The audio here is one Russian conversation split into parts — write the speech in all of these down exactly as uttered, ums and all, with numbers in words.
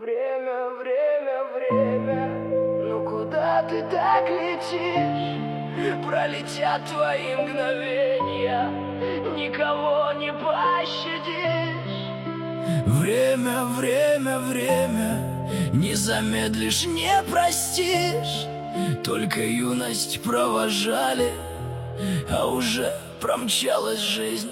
Время, время, время, ну куда ты так летишь? Пролетят твои мгновения, никого не пощадишь. Время, время, время, не замедлишь, не простишь. Только юность провожали, а уже промчалась жизнь.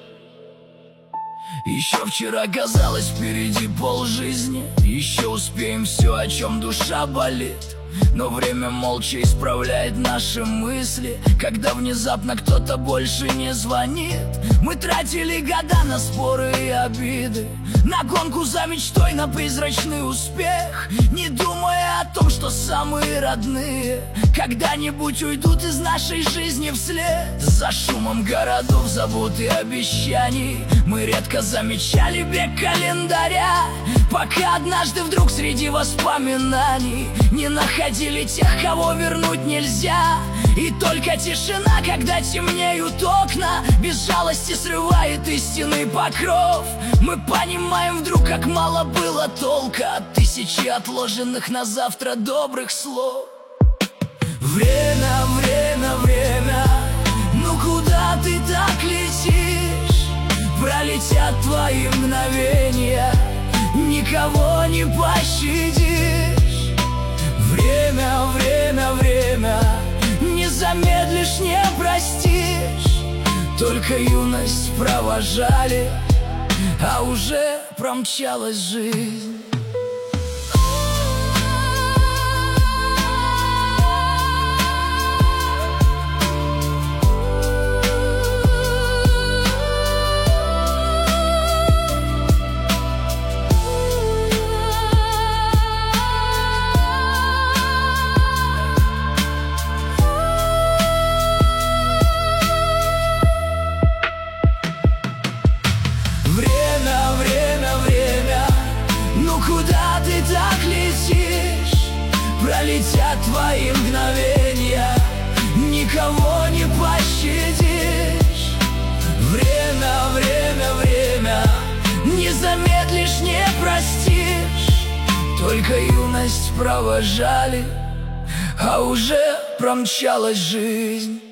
Еще вчера казалось впереди полжизни, еще успеем все, о чем душа болит. Но время молча исправляет наши мысли, когда внезапно кто-то больше не звонит. Мы тратили года на споры и обиды, на гонку за мечтой, на призрачный успех, не думая о том, что самые родные когда-нибудь уйдут из нашей жизни вслед. За шумом городов, забот и обещаний мы редко замечали бег календаря, пока однажды вдруг среди воспоминаний не находили тех, кого вернуть нельзя. И только тишина, когда темнеют окна, без жалости срывает истинный покров. Мы понимаем вдруг, как мало было толка от тысячи отложенных на завтра добрых слов. Время, время, время, ну куда ты так летишь? Пролетят твои мгновения, никого не пощадишь. Время, время, время, не замедлишь, не простишь. Только юность провожали, а уже промчалась жизнь. Время, время, время, ну куда ты так летишь? Пролетят твои мгновения, никого не пощадишь. Время, время, время, не замедлишь, не простишь. Только юность провожали, а уже промчалась жизнь.